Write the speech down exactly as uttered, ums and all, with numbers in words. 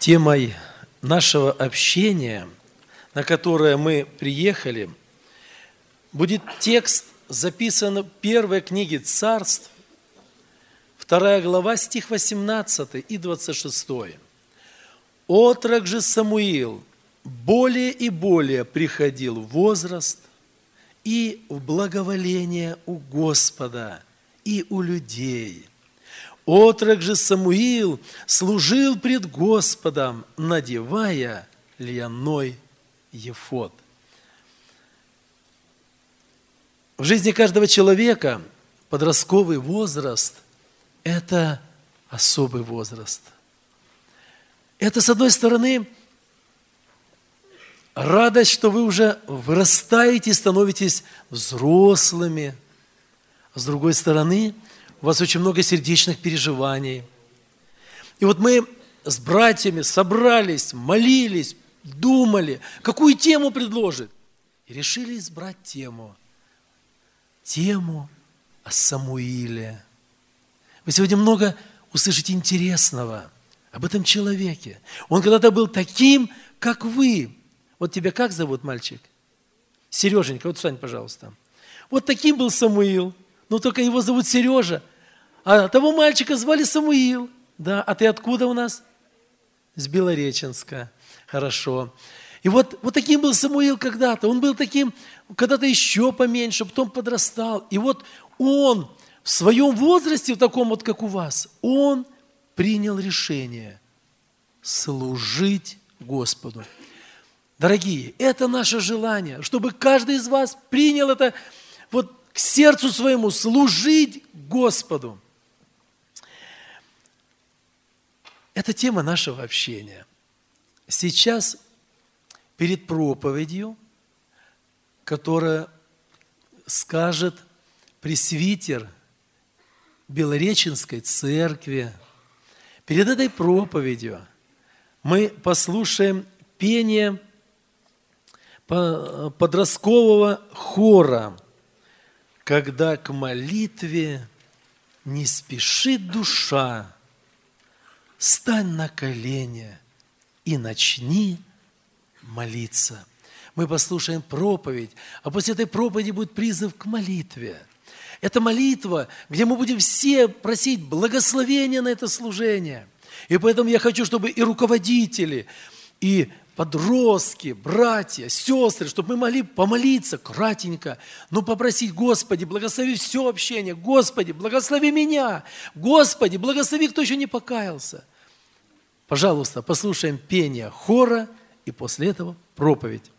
Темой нашего общения, на которое мы приехали, будет текст, записан в первой книге Царств, вторая глава, стих восемнадцатый и двадцать шестой. «Отрок же Самуил более и более приходил в возраст и в благоволение у Господа и у людей. Отрок же Самуил служил пред Господом, надевая льняной ефод». В жизни каждого человека подростковый возраст – это особый возраст. Это, с одной стороны, радость, что вы уже вырастаете и становитесь взрослыми. А с другой стороны, у вас очень много сердечных переживаний. И вот мы с братьями собрались, молились, думали, какую тему предложить. И решили избрать тему. Тему о Самуиле. Вы сегодня много услышите интересного об этом человеке. Он когда-то был таким, как вы. Вот тебя как зовут, мальчик? Сереженька, вот встань, пожалуйста. Вот таким был Самуил. Но только его зовут Сережа. А того мальчика звали Самуил. Да, а ты откуда у нас? С Белореченска. Хорошо. И вот, вот таким был Самуил когда-то. Он был таким, когда-то еще поменьше, потом подрастал. И вот он в своем возрасте, в таком вот, как у вас, он принял решение служить Господу. Дорогие, это наше желание, чтобы каждый из вас принял это вот к сердцу своему, служить Господу. Это тема нашего общения. Сейчас перед проповедью, которая скажет пресвитер Белореченской церкви, перед этой проповедью мы послушаем пение подросткового хора, когда к молитве не спешит душа, стань на колени и начни молиться. Мы послушаем проповедь, а после этой проповеди будет призыв к молитве. Это молитва, где мы будем все просить благословения на это служение. И поэтому я хочу, чтобы и руководители, и подростки, братья, сестры, чтобы мы могли помолиться кратенько, но попросить: Господи, благослови все общение, Господи, благослови меня, Господи, благослови, кто еще не покаялся. Пожалуйста, послушаем пение хора и после этого проповедь.